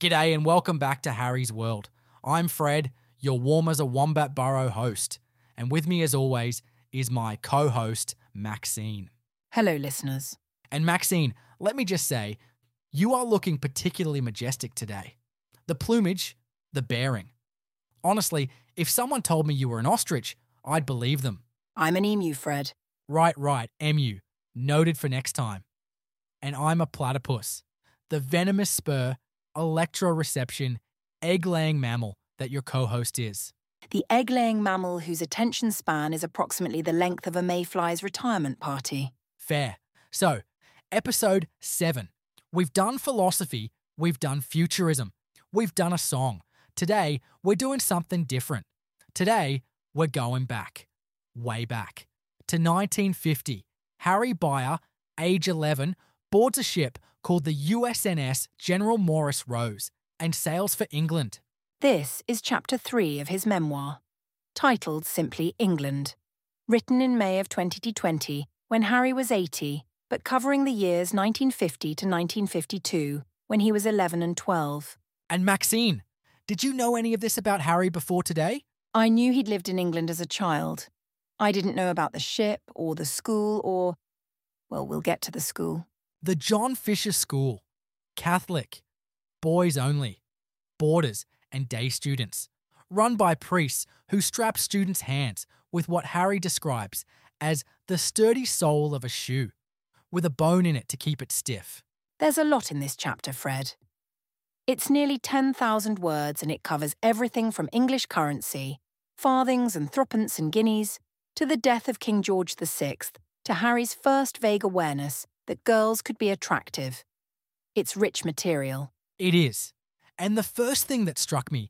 G'day and welcome back to Harry's World. I'm Fred, your warm as a Wombat Burrow host. And with me as always is my co-host, Maxine. Hello, listeners. And Maxine, let me just say, you are looking particularly majestic today. The plumage, the bearing. Honestly, if someone told me you were an ostrich, I'd believe them. I'm an emu, Fred. Right, emu. Noted for next time. And I'm a platypus, the venomous spur, electroreception, egg-laying mammal that your co-host is. The egg-laying mammal whose attention span is approximately the length of a mayfly's retirement party. Fair. So, episode 7. We've done philosophy, we've done futurism, we've done a song. Today, we're doing something different. Today, we're going back, way back, to 1950. Harry Beyer, age 11, boards a ship called the USNS General Maurice Rose and sails for England. This is chapter 3 of his memoir, titled simply England, written in May of 2020 when Harry was 80, but covering the years 1950 to 1952 when he was 11 and 12. And Maxine, did you know any of this about Harry before today? I knew he'd lived in England as a child. I didn't know about the ship or the school or... well, we'll get to the school. The John Fisher School. Catholic. Boys only. Boarders and day students. Run by priests who strap students' hands with what Harry describes as the sturdy sole of a shoe, with a bone in it to keep it stiff. There's a lot in this chapter, Fred. It's nearly 10,000 words and it covers everything from English currency, farthings and threepence and guineas, to the death of King George VI, to Harry's first vague awareness that girls could be attractive. It's rich material. It is. And the first thing that struck me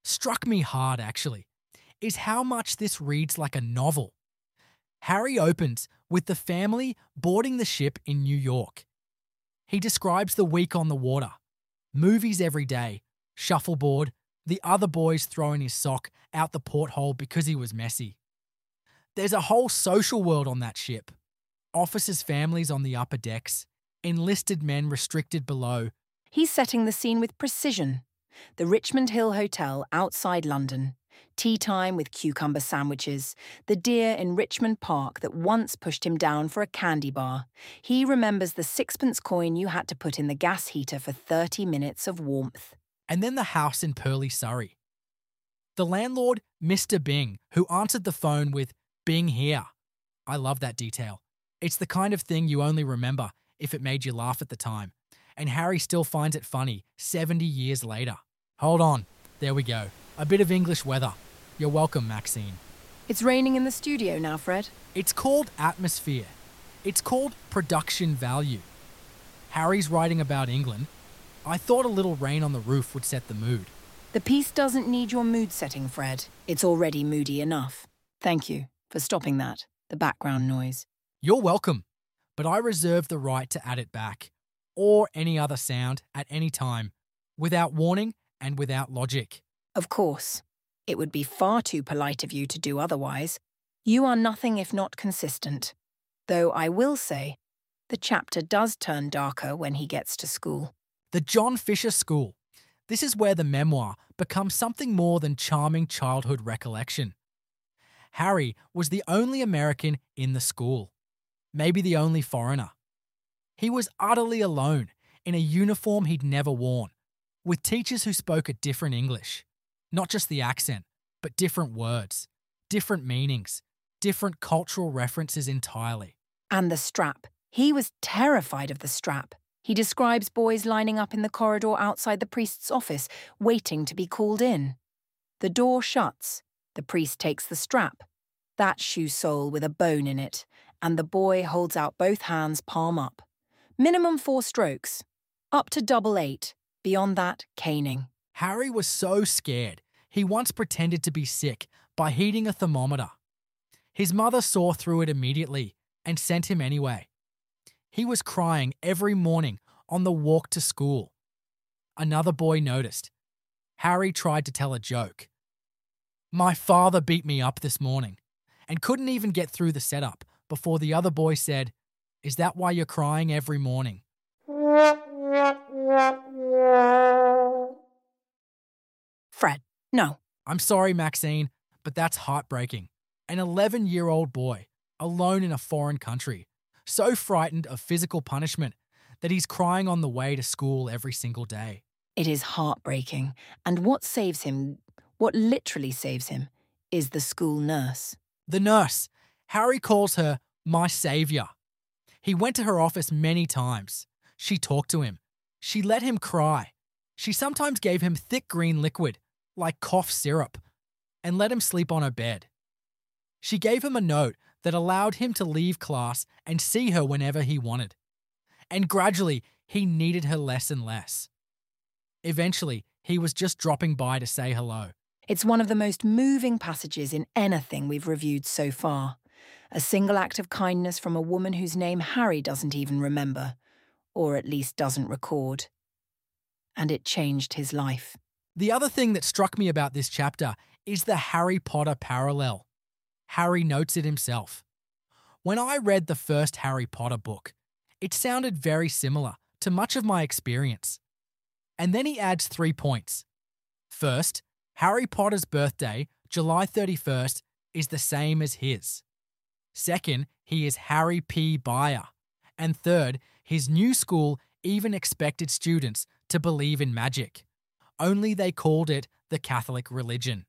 hard actually, is how much this reads like a novel. Harry opens with the family boarding the ship in New York. He describes the week on the water, movies every day, shuffleboard, the other boys throwing his sock out the porthole because he was messy. There's a whole social world on that ship. Officers' families on the upper decks, enlisted men restricted below. He's setting the scene with precision. The Richmond Hill Hotel outside London, tea time with cucumber sandwiches, the deer in Richmond Park that once pushed him down for a candy bar. He remembers the sixpence coin you had to put in the gas heater for 30 minutes of warmth. And then the house in Purley, Surrey. The landlord, Mr. Bing, who answered the phone with, "Bing here." I love that detail. It's the kind of thing you only remember if it made you laugh at the time. And Harry still finds it funny 70 years later. Hold on. There we go. A bit of English weather. You're welcome, Maxine. It's raining in the studio now, Fred. It's called atmosphere. It's called production value. Harry's writing about England. I thought a little rain on the roof would set the mood. The piece doesn't need your mood setting, Fred. It's already moody enough. Thank you for stopping that, the background noise. You're welcome, but I reserve the right to add it back, or any other sound at any time, without warning and without logic. Of course. It would be far too polite of you to do otherwise. You are nothing if not consistent. Though I will say, the chapter does turn darker when he gets to school. The John Fisher School. This is where the memoir becomes something more than charming childhood recollection. Harry was the only American in the school. Maybe the only foreigner. He was utterly alone in a uniform he'd never worn, with teachers who spoke a different English. Not just the accent, but different words, different meanings, different cultural references entirely. And the strap. He was terrified of the strap. He describes boys lining up in the corridor outside the priest's office, waiting to be called in. The door shuts. The priest takes the strap, that shoe sole with a bone in it, and the boy holds out both hands palm up. Minimum 4 strokes. Up to 8. Beyond that, caning. Harry was so scared, he once pretended to be sick by heating a thermometer. His mother saw through it immediately and sent him anyway. He was crying every morning on the walk to school. Another boy noticed. Harry tried to tell a joke. "My father beat me up this morning," and couldn't even get through the setup before the other boy said, "Is that why you're crying every morning?" Fred, no. I'm sorry, Maxine, but that's heartbreaking. An 11-year-old boy, alone in a foreign country, so frightened of physical punishment that he's crying on the way to school every single day. It is heartbreaking, and what literally saves him, is the school nurse. The nurse, Harry calls her my saviour. He went to her office many times. She talked to him. She let him cry. She sometimes gave him thick green liquid, like cough syrup, and let him sleep on her bed. She gave him a note that allowed him to leave class and see her whenever he wanted. And gradually, he needed her less and less. Eventually, he was just dropping by to say hello. It's one of the most moving passages in anything we've reviewed so far. A single act of kindness from a woman whose name Harry doesn't even remember, or at least doesn't record. And it changed his life. The other thing that struck me about this chapter is the Harry Potter parallel. Harry notes it himself. When I read the first Harry Potter book, it sounded very similar to much of my experience. And then he adds 3 points. First, Harry Potter's birthday, July 31st, is the same as his. Second, he is Harry P. Beyer. And third, his new school even expected students to believe in magic. Only they called it the Catholic religion.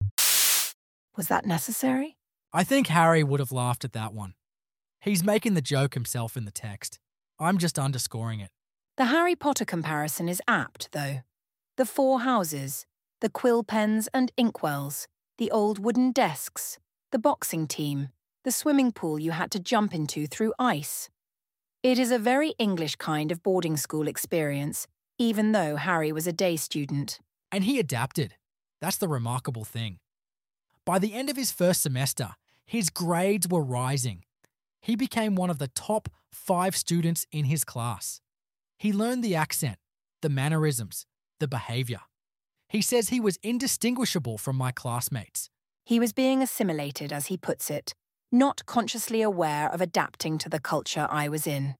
Was that necessary? I think Harry would have laughed at that one. He's making the joke himself in the text. I'm just underscoring it. The Harry Potter comparison is apt, though. The 4 houses, the quill pens and inkwells, the old wooden desks, the boxing team, the swimming pool you had to jump into through ice. It is a very English kind of boarding school experience, even though Harry was a day student. And he adapted. That's the remarkable thing. By the end of his first semester, his grades were rising. He became one of the top 5 students in his class. He learned the accent, the mannerisms, the behaviour. He says he was indistinguishable from my classmates. He was being assimilated, as he puts it, not consciously aware of adapting to the culture I was in.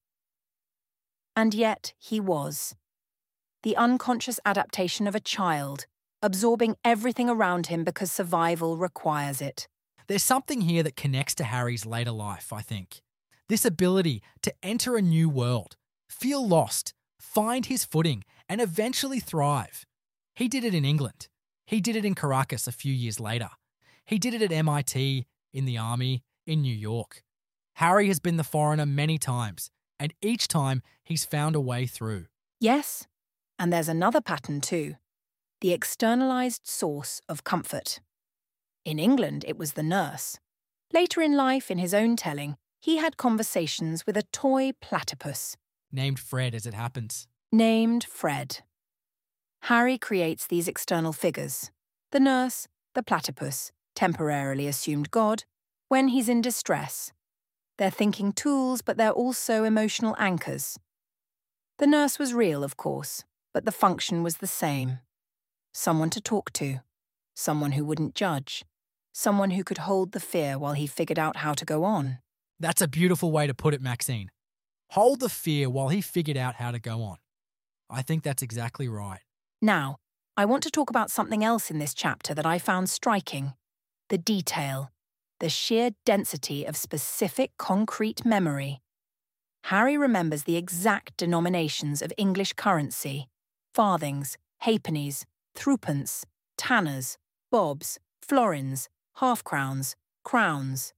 And yet he was. The unconscious adaptation of a child, absorbing everything around him because survival requires it. There's something here that connects to Harry's later life, I think. This ability to enter a new world, feel lost, find his footing, and eventually thrive. He did it in England. He did it in Caracas a few years later. He did it at MIT, in the army, in New York. Harry has been the foreigner many times, and each time he's found a way through. Yes, and there's another pattern too. The externalized source of comfort. In England, it was the nurse. Later in life, in his own telling, he had conversations with a toy platypus. Named Fred, as it happens. Named Fred. Harry creates these external figures. The nurse, the platypus, temporarily assumed God, when he's in distress. They're thinking tools, but they're also emotional anchors. The nurse was real, of course, but the function was the same. Someone to talk to. Someone who wouldn't judge. Someone who could hold the fear while he figured out how to go on. That's a beautiful way to put it, Maxine. Hold the fear while he figured out how to go on. I think that's exactly right. Now, I want to talk about something else in this chapter that I found striking. The detail. The sheer density of specific concrete memory. Harry remembers the exact denominations of English currency. Farthings, halfpennies, threepence, tanners, bobs, florins, half-crowns, crowns.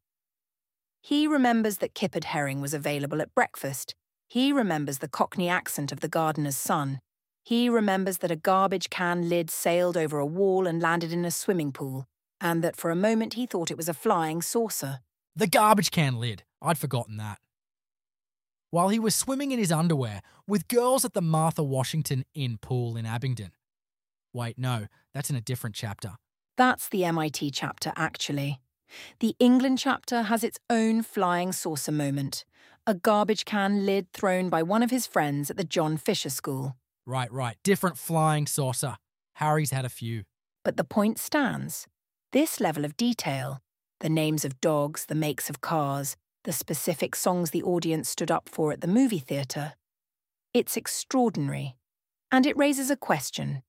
He remembers that kippered herring was available at breakfast. He remembers the Cockney accent of the gardener's son. He remembers that a garbage can lid sailed over a wall and landed in a swimming pool, and that for a moment he thought it was a flying saucer. The garbage can lid. I'd forgotten that. While he was swimming in his underwear with girls at the Martha Washington Inn pool in Abingdon. Wait, no, that's in a different chapter. That's the MIT chapter, actually. The England chapter has its own flying saucer moment. A garbage can lid thrown by one of his friends at the John Fisher School. Right. Different flying saucer. Harry's had a few. But the point stands. This level of detail, the names of dogs, the makes of cars, the specific songs the audience stood up for at the movie theatre, it's extraordinary. And it raises a question.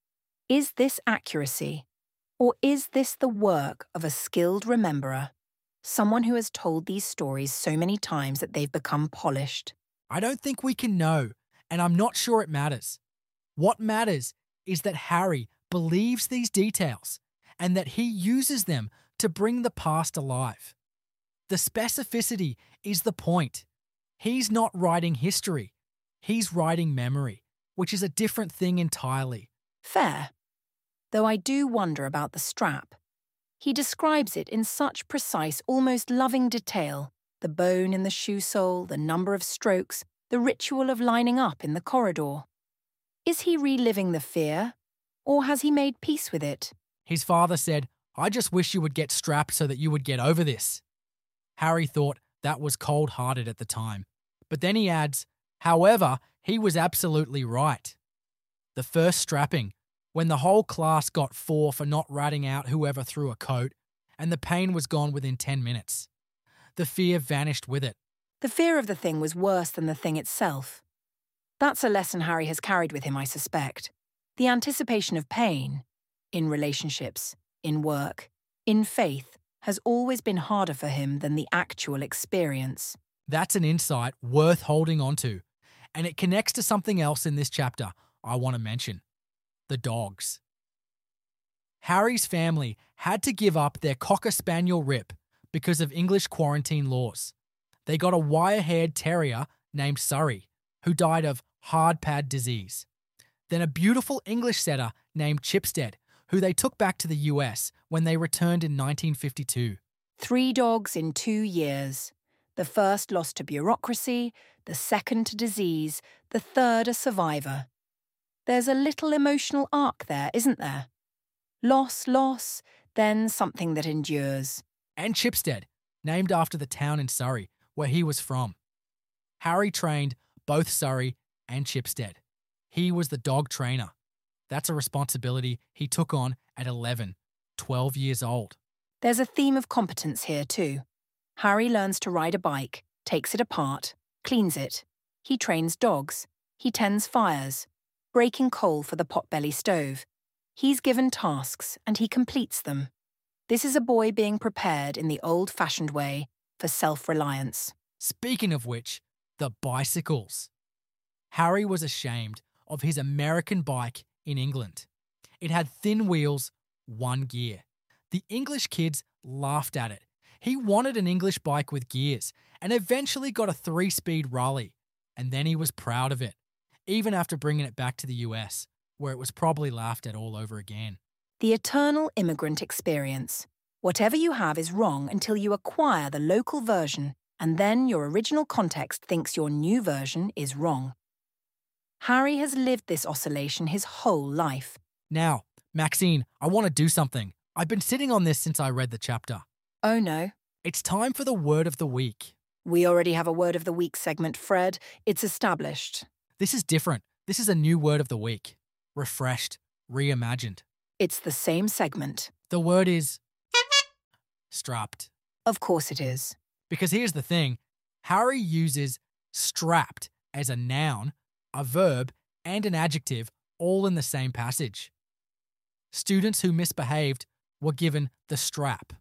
Is this accuracy, or is this the work of a skilled rememberer, someone who has told these stories so many times that they've become polished? I don't think we can know, and I'm not sure it matters. What matters is that Harry believes these details and that he uses them to bring the past alive. The specificity is the point. He's not writing history, he's writing memory, which is a different thing entirely. Fair. Though I do wonder about the strap. He describes it in such precise, almost loving detail. The bone in the shoe sole, the number of strokes, the ritual of lining up in the corridor. Is he reliving the fear, or has he made peace with it? His father said, "I just wish you would get strapped so that you would get over this." Harry thought that was cold-hearted at the time. But then he adds, however, he was absolutely right. The first strapping, when the whole class got 4 for not ratting out whoever threw a coat, and the pain was gone within 10 minutes. The fear vanished with it. The fear of the thing was worse than the thing itself. That's a lesson Harry has carried with him, I suspect. The anticipation of pain, in relationships, in work, in faith, has always been harder for him than the actual experience. That's an insight worth holding on to, and it connects to something else in this chapter I want to mention. The dogs. Harry's family had to give up their Cocker Spaniel Rip because of English quarantine laws. They got a wire-haired terrier named Surrey, who died of hard pad disease. Then a beautiful English setter named Chipstead, who they took back to the US when they returned in 1952. 3 dogs in 2 years. The first lost to bureaucracy, the second to disease, the third a survivor. There's a little emotional arc there, isn't there? Loss, then something that endures. And Chipstead, named after the town in Surrey where he was from. Harry trained both Surrey and Chipstead. He was the dog trainer. That's a responsibility he took on at 11, 12 years old. There's a theme of competence here too. Harry learns to ride a bike, takes it apart, cleans it. He trains dogs. He tends fires, breaking coal for the potbelly stove. He's given tasks and he completes them. This is a boy being prepared in the old-fashioned way for self-reliance. Speaking of which, the bicycles. Harry was ashamed of his American bike in England. It had thin wheels, 1 gear. The English kids laughed at it. He wanted an English bike with gears and eventually got a 3-speed Raleigh, and then he was proud of it, even after bringing it back to the US, where it was probably laughed at all over again. The eternal immigrant experience. Whatever you have is wrong until you acquire the local version, and then your original context thinks your new version is wrong. Harry has lived this oscillation his whole life. Now, Maxine, I want to do something. I've been sitting on this since I read the chapter. Oh no. It's time for the word of the week. We already have a word of the week segment, Fred. It's established. This is different. This is a new word of the week. Refreshed, reimagined. It's the same segment. The word is strapped. Of course it is. Because here's the thing. Harry uses strapped as a noun, a verb, and an adjective all in the same passage. Students who misbehaved were given the strap.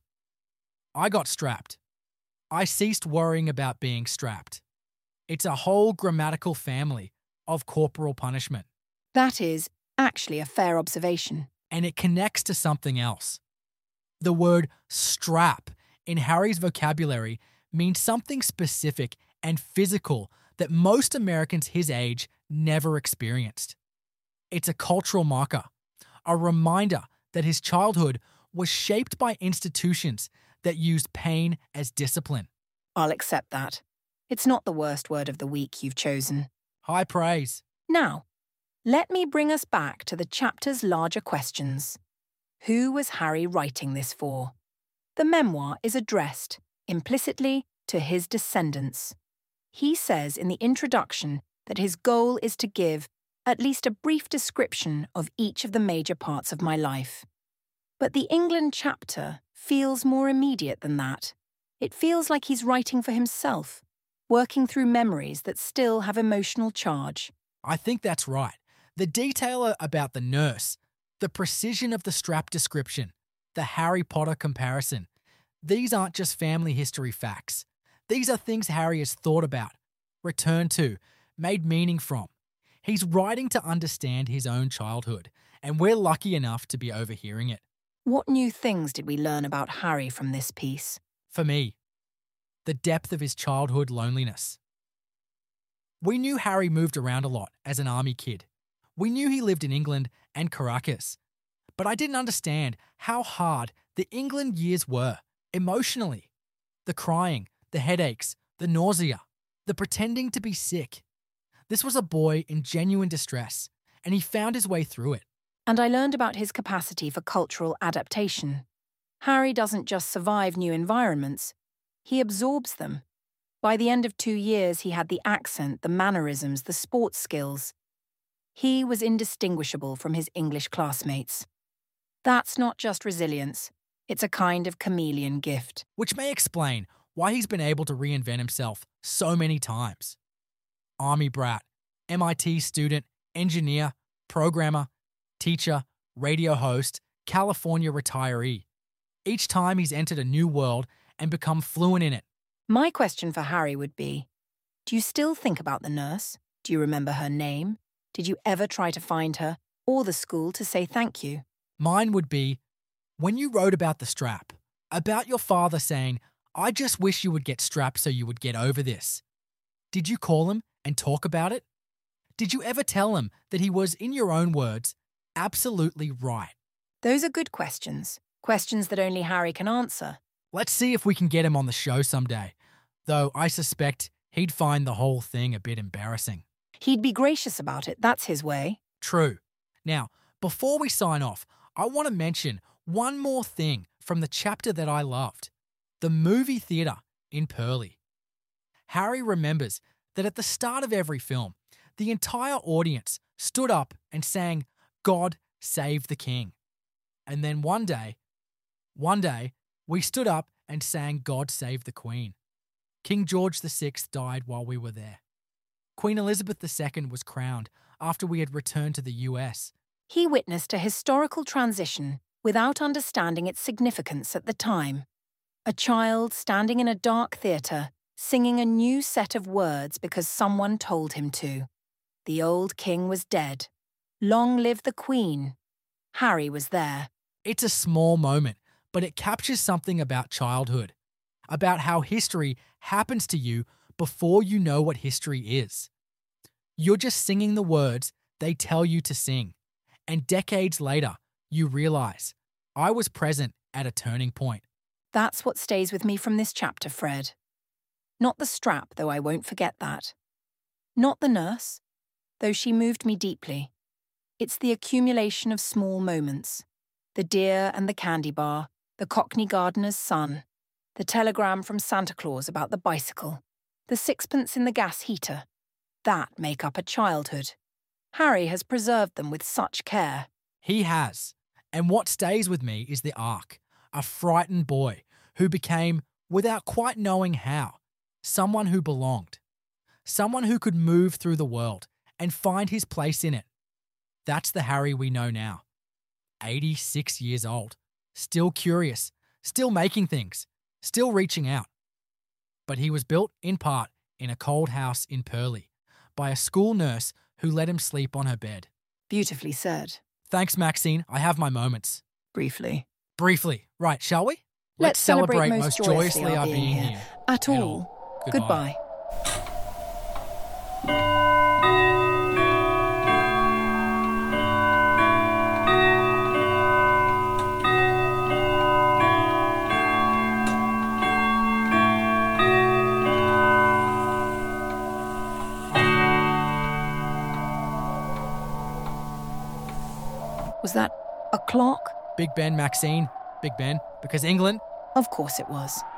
I got strapped. I ceased worrying about being strapped. It's a whole grammatical family of corporal punishment. That is actually a fair observation. And it connects to something else. The word strap in Harry's vocabulary means something specific and physical that most Americans his age never experienced. It's a cultural marker, a reminder that his childhood was shaped by institutions that used pain as discipline. I'll accept that. It's not the worst word of the week you've chosen. High praise. Now, let me bring us back to the chapter's larger questions. Who was Harry writing this for? The memoir is addressed, implicitly, to his descendants. He says in the introduction that his goal is to give at least a brief description of each of the major parts of my life. But the England chapter feels more immediate than that. It feels like he's writing for himself, working through memories that still have emotional charge. I think that's right. The detail about the nurse, The precision of the strap description, the Harry Potter comparison. These aren't just family history facts. These are things Harry has thought about, returned to, made meaning from. He's writing to understand his own childhood, and we're lucky enough to be overhearing it. What new things did we learn about Harry from this piece? For me, the depth of his childhood loneliness. We knew Harry moved around a lot as an army kid. We knew he lived in England and Caracas. But I didn't understand how hard the England years were, emotionally. The crying, the headaches, the nausea, the pretending to be sick. This was a boy in genuine distress, and he found his way through it. And I learned about his capacity for cultural adaptation. Harry doesn't just survive new environments, he absorbs them. By the end of 2 years, he had the accent, the mannerisms, the sports skills. He was indistinguishable from his English classmates. That's not just resilience, it's a kind of chameleon gift. Which may explain why he's been able to reinvent himself so many times. Army brat, MIT student, engineer, programmer, teacher, radio host, California retiree. Each time he's entered a new world and become fluent in it. My question for Harry would be, do you still think about the nurse? Do you remember her name? Did you ever try to find her or the school to say thank you? Mine would be, when you wrote about the strap, about your father saying, I just wish you would get strapped so you would get over this. Did you call him and talk about it? Did you ever tell him that he was, in your own words, absolutely right? Those are good questions. Questions that only Harry can answer. Let's see if we can get him on the show someday, though I suspect he'd find the whole thing a bit embarrassing. He'd be gracious about it, that's his way. True. Now, before we sign off, I want to mention one more thing from the chapter that I loved, the movie theatre in Purley. Harry remembers that at the start of every film, the entire audience stood up and sang, God Save the King. And then one day, we stood up and sang God Save the Queen. King George VI died while we were there. Queen Elizabeth II was crowned after we had returned to the US. He witnessed a historical transition without understanding its significance at the time. A child standing in a dark theatre, singing a new set of words because someone told him to. The old king was dead. Long live the Queen. Harry was there. It's a small moment, but it captures something about childhood, about how history happens to you before you know what history is. You're just singing the words they tell you to sing, and decades later, you realize, I was present at a turning point. That's what stays with me from this chapter, Fred. Not the strap, though I won't forget that. Not the nurse, though she moved me deeply. It's the accumulation of small moments. The deer and the candy bar, the Cockney gardener's son, the telegram from Santa Claus about the bicycle, the sixpence in the gas heater. That make up a childhood. Harry has preserved them with such care. He has. And what stays with me is the arc, a frightened boy who became, without quite knowing how, someone who belonged, someone who could move through the world and find his place in it. That's the Harry we know now. 86 years old, still curious, still making things, still reaching out. But he was built, in part, in a cold house in Purley by a school nurse who let him sleep on her bed. Beautifully said. Thanks, Maxine. I have my moments. Briefly. Briefly. Right, shall we? Let's celebrate most joyously our being here. At all. Goodbye. Was that a clock? Big Ben, Maxine. Big Ben. Because England. Of course it was.